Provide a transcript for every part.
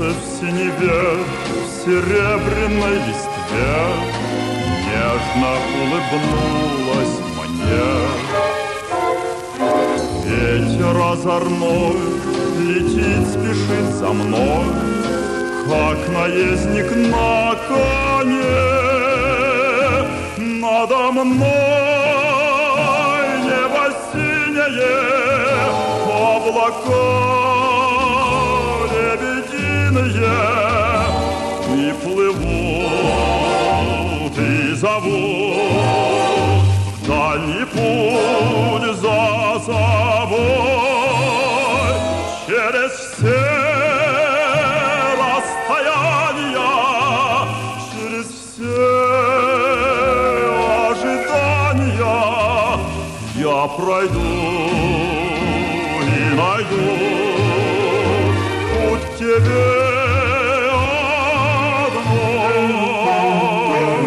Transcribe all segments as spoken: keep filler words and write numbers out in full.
солнце в синеве, в серебряной листве нежно улыбнулась мне. Ветер озорной летит, спешит за мной, как наездник на коне. Надо мной небо синее, облака лебединые, и плывут, и зовут в дальний путь за собой. Через все расстояния, через все ожидания я пройду и найду путь к тебе одной.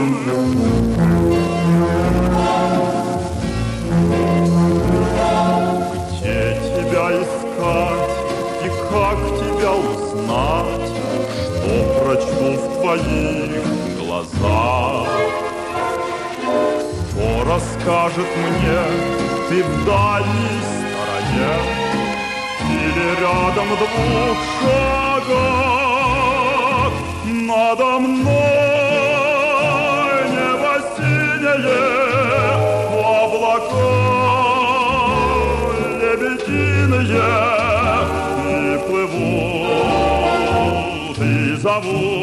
Где тебя искать и как тебя узнать, что прочту в твоих глазах? Кто расскажет мне, ты в дальней стороне или рядом в двух шагах? Надо мной небо синее, облака лебединые, и плывут, и зовут